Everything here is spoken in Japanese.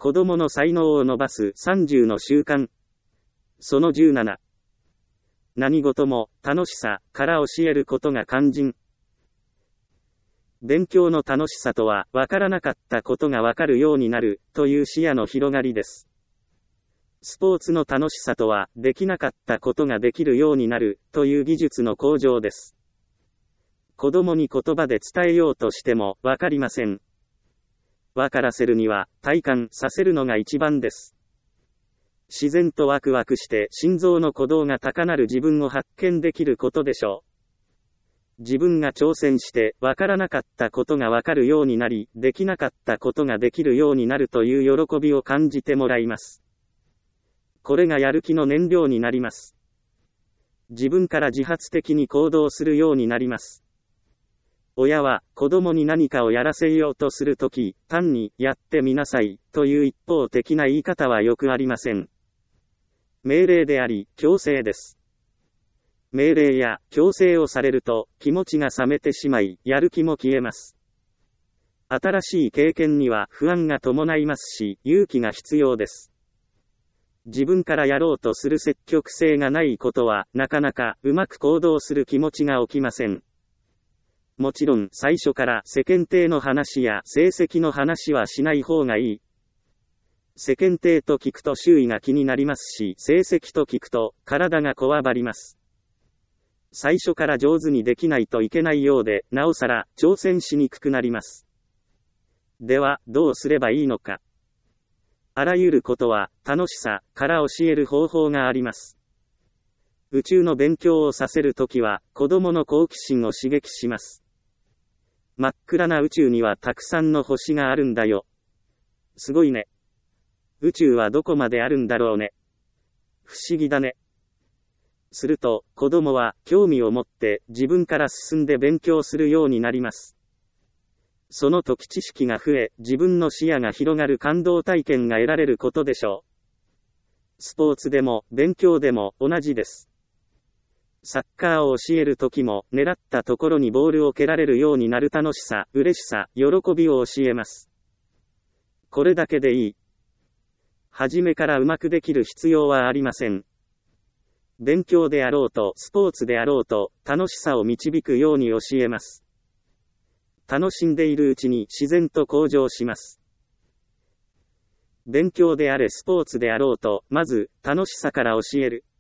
子供の才能を伸ばす30の習慣。その17。何事も楽しさから教えることが肝心。勉強の楽しさとは、わからなかったことがわかるようになるという視野の広がりです。スポーツの楽しさとは、できなかったことができるようになるという技術の向上です。子供に言葉で伝えようとしてもわかりません。わからせるには体感させるのが一番です。自然とワクワクして心臓の鼓動が高鳴る自分を発見できることでしょう。自分が挑戦してわからなかったことがわかるようになり、できなかったことができるようになるという喜びを感じてもらいます。これがやる気の燃料になります。自分から自発的に行動するようになります。親は子供に何かをやらせようとするとき、単にやってみなさいという一方的な言い方はよくありません。命令であり、強制です。命令や強制をされると気持ちが冷めてしまい、やる気も消えます。新しい経験には不安が伴いますし、勇気が必要です。自分からやろうとする積極性がないことは、なかなかうまく行動する気持ちが起きません。もちろん最初から世間体の話や成績の話はしない方がいい。世間体と聞くと周囲が気になりますし、成績と聞くと体がこわばります。最初から上手にできないといけないようで、なおさら挑戦しにくくなります。では、どうすればいいのか。あらゆることは楽しさから教える方法があります。宇宙の勉強をさせるときは、子供の好奇心を刺激します。真っ暗な宇宙にはたくさんの星があるんだよ。すごいね。宇宙はどこまであるんだろうね。不思議だね。すると、子供は興味を持って自分から進んで勉強するようになります。その時知識が増え、自分の視野が広がる感動体験が得られることでしょう。スポーツでも勉強でも同じです。サッカーを教える時も、狙ったところにボールを蹴られるようになる楽しさ、嬉しさ、喜びを教えます。これだけでいい。初めからうまくできる必要はありません。勉強であろうと、スポーツであろうと、楽しさを導くように教えます。楽しんでいるうちに自然と向上します。勉強であれスポーツであろうと、まず、楽しさから教える。